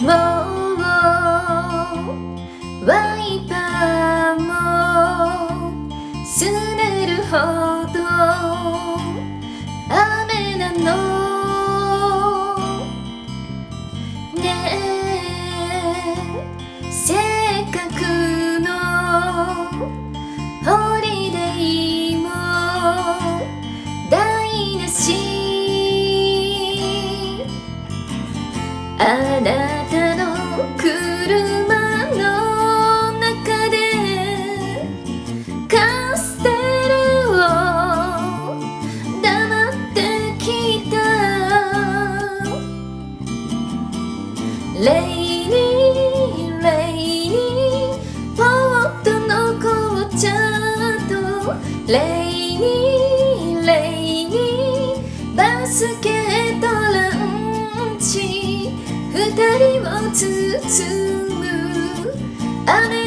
もうワイパーもすねるほど雨なのねえ、せっかくのホリデーも台無し。あなたの車の中でカステルを黙ってきた。レイニーレイニーポットの紅茶とレイニーレイニーバスケットランチ二人を包む雨